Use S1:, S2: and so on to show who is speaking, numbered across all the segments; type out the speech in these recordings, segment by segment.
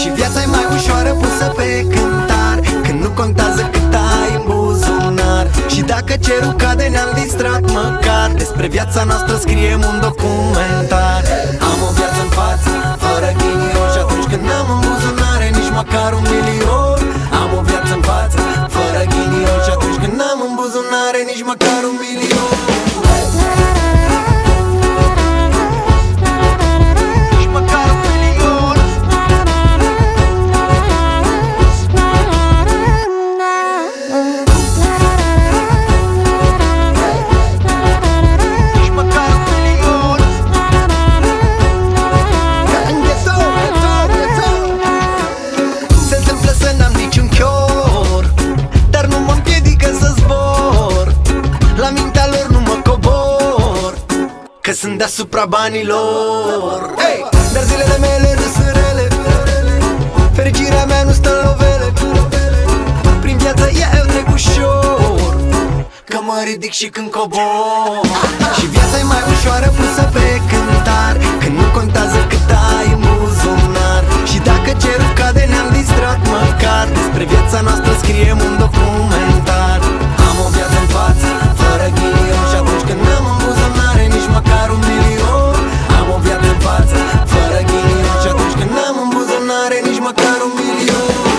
S1: Și viața e mai ușoară pusă pe cântar, când nu contează cât ai în buzunar. Și dacă cerul cade ne-am distrat măcar, despre viața noastră scriem un documentar. Am o viață în față, fără ghinion, și atunci când n-am în buzunare nici măcar 1.000.000. Am o viață în față, fără ghinion, și atunci când n-am în buzunare nici măcar 1.000.000. Că sunt deasupra banilor. Hey! Dar zilele mele nu sunt rele, fericirea mea nu stă în lovele. Prin viață eu trec ușor, că mă ridic și când cobor. Și viața e mai ușoară pusă pe cântar, când nu contează cât ai în buzunar. Și dacă cerul cade ne-am distrat măcar, despre viața noastră scriem un documentar. Am o viață în față, fără ghinion, și atunci când n-am în buzunare nici măcar 1.000.000. Am o viață în față, fără ghinion, și atunci când n-am în buzunare nici măcar 1.000.000.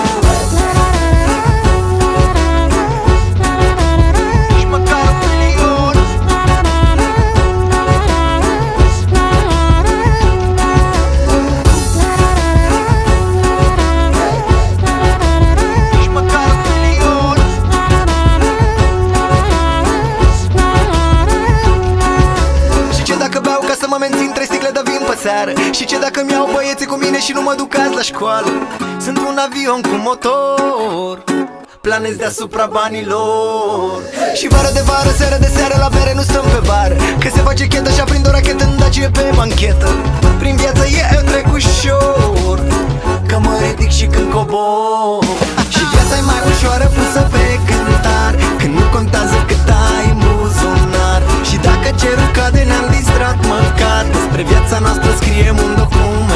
S1: Să mă mențin 3 sticle de vin pe seară. Și ce dacă mi-au băieții cu mine și nu mă duc azi la școală? Sunt un avion cu motor, planez deasupra banilor. Și vară de vară, seară de seară, la bere nu stăm pe bară, că se face chetă și aprind o rachetă în Dacie pe banchetă. Prin viață eu trec ușor, că mă ridic și când cobor. Și viața e mai ușoară pusă pe cântar, când nu contează cât ai în buzunar. Și dacă cerul cade ne-am distrat măcar, despre viața noastră scriem un document.